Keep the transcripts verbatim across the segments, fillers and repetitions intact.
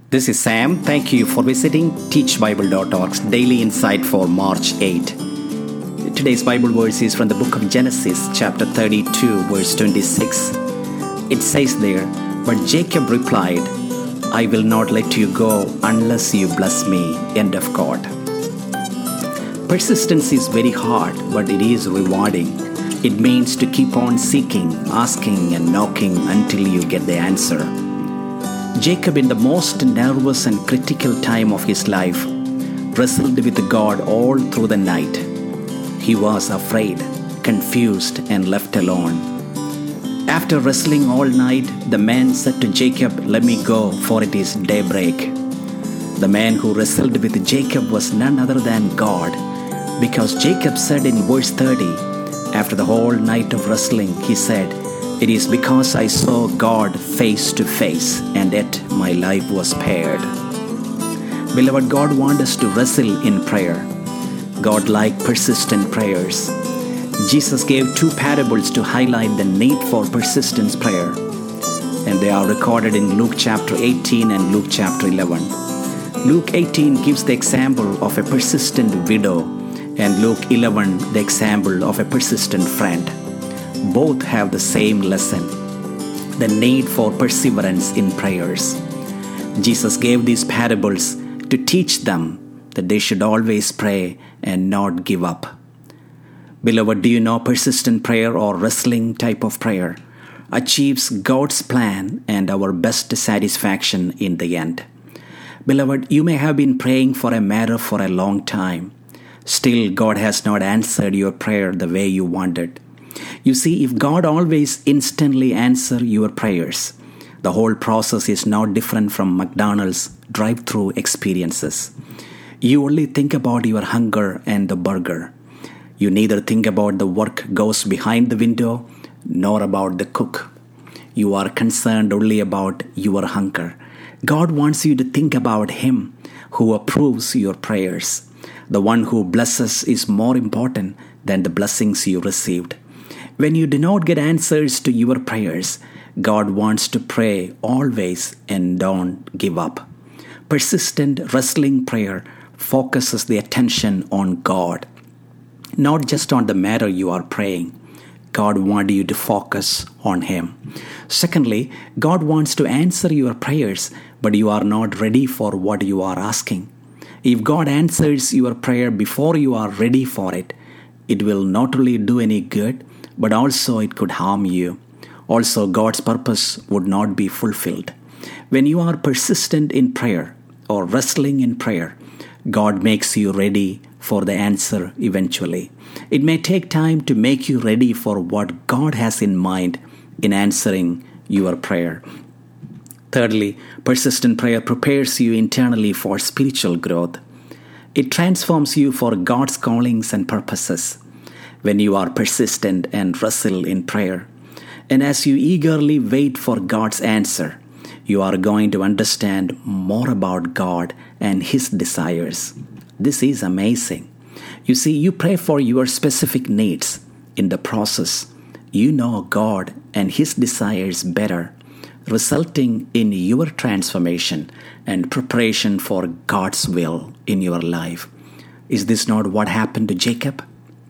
This is Sam. Thank you for visiting teach bible dot org's Daily Insight for March eighth. Today's Bible verse is from the book of Genesis, chapter thirty-two, verse twenty-six. It says there, "But Jacob replied, I will not let you go unless you bless me." End of quote. Persistence is very hard, but it is rewarding. It means to keep on seeking, asking, and knocking until you get the answer. Jacob, in the most nervous and critical time of his life, wrestled with God all through the night. He was afraid, confused, and left alone. After wrestling all night, the man said to Jacob, "Let me go, for it is daybreak." The man who wrestled with Jacob was none other than God, because Jacob said in verse thirty, after the whole night of wrestling, he said, "It is because I saw God face to face, and yet my life was spared." Beloved, God wants us to wrestle in prayer. God likes persistent prayers. Jesus gave two parables to highlight the need for persistent prayer, and they are recorded in Luke chapter eighteen and Luke chapter eleven. Luke eighteen gives the example of a persistent widow, and Luke eleven the example of a persistent friend. Both have the same lesson, the need for perseverance in prayers. Jesus gave these parables to teach them that they should always pray and not give up. Beloved, do you know persistent prayer or wrestling type of prayer achieves God's plan and our best satisfaction in the end? Beloved, you may have been praying for a matter for a long time. Still, God has not answered your prayer the way you wanted. You see, if God always instantly answers your prayers, the whole process is not different from McDonald's drive-through experiences. You only think about your hunger and the burger. You neither think about the work goes behind the window nor about the cook. You are concerned only about your hunger. God wants you to think about Him who approves your prayers. The one who blesses is more important than the blessings you received. When you do not get answers to your prayers, God wants to pray always and don't give up. Persistent wrestling prayer focuses the attention on God, not just on the matter you are praying. God wants you to focus on Him. Secondly, God wants to answer your prayers, but you are not ready for what you are asking. If God answers your prayer before you are ready for it, it will not only do any good, but also it could harm you. Also, God's purpose would not be fulfilled. When you are persistent in prayer or wrestling in prayer, God makes you ready for the answer eventually. It may take time to make you ready for what God has in mind in answering your prayer. Thirdly, persistent prayer prepares you internally for spiritual growth. It transforms you for God's callings and purposes. When you are persistent and wrestle in prayer, and as you eagerly wait for God's answer, you are going to understand more about God and His desires. This is amazing. You see, you pray for your specific needs. In the process, you know God and His desires better, resulting in your transformation and preparation for God's will in your life. Is this not what happened to Jacob?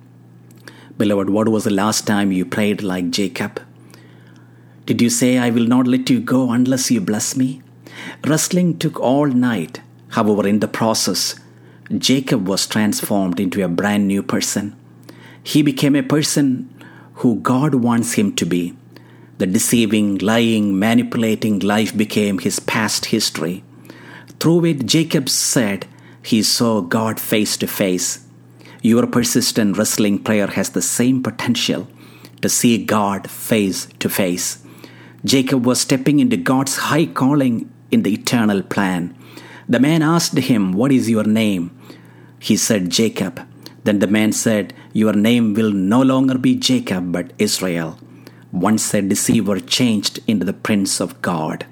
Beloved, what was the last time you prayed like Jacob? Did you say, "I will not let you go unless you bless me"? Wrestling took all night. However, in the process, Jacob was transformed into a brand new person. He became a person who God wants him to be. The deceiving, lying, manipulating life became his past history. Through it, Jacob said he saw God face to face. Your persistent wrestling prayer has the same potential to see God face to face. Jacob was stepping into God's high calling in the eternal plan. The man asked him, "What is your name?" He said, "Jacob." Then the man said, "Your name will no longer be Jacob, but Israel." Once a deceiver changed into the Prince of God.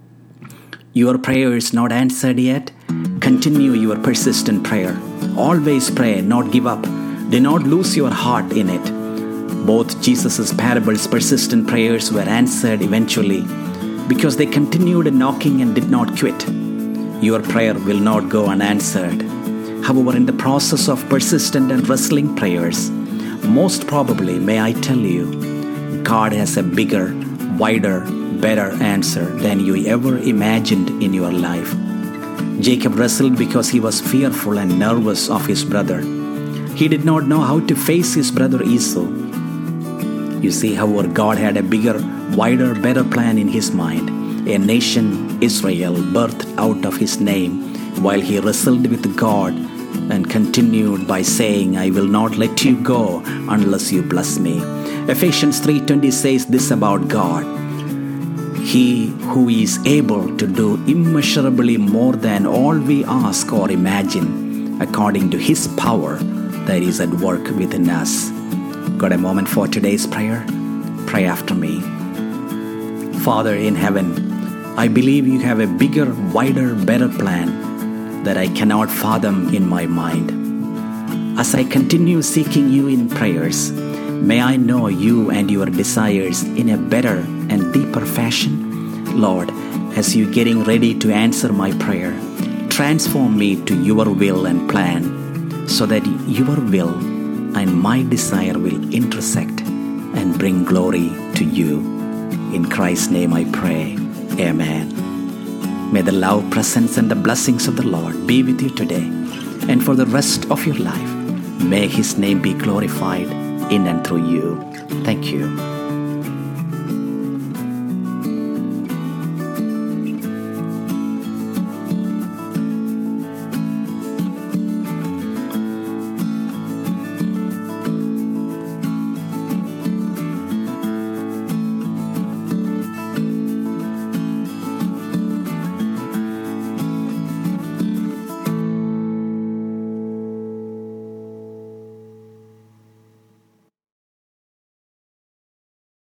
Your prayer is not answered yet? Continue your persistent prayer. Always pray, not give up. Do not lose your heart in it. Both Jesus' parables' persistent prayers were answered eventually because they continued knocking and did not quit. your prayer will not go unanswered. However, in the process of persistent and wrestling prayers, most probably, may I tell you, God has a bigger, wider, better answer than you ever imagined in your life. Jacob wrestled because he was fearful and nervous of his brother. He did not know how to face his brother Esau. You see, however, God had a bigger, wider, better plan in his mind. A nation, Israel, birthed out of his name, while he wrestled with God and continued by saying, I will not let you go unless you bless me. Ephesians three twenty says this about God. He who is able to do immeasurably more than all we ask or imagine, according to his power that is at work within us. Got a moment for today's prayer? Pray after me. Father in heaven, I believe you have a bigger, wider, better plan that I cannot fathom in my mind. As I continue seeking you in prayers, may I know you and your desires in a better and deeper fashion. Lord, as you getting ready to answer my prayer, transform me to your will and plan so that your will and my desire will intersect and bring glory to you. In Christ's name I pray. Amen. May the love, presence, and the blessings of the Lord be with you today and for the rest of your life. May his name be glorified in and through you. Thank you.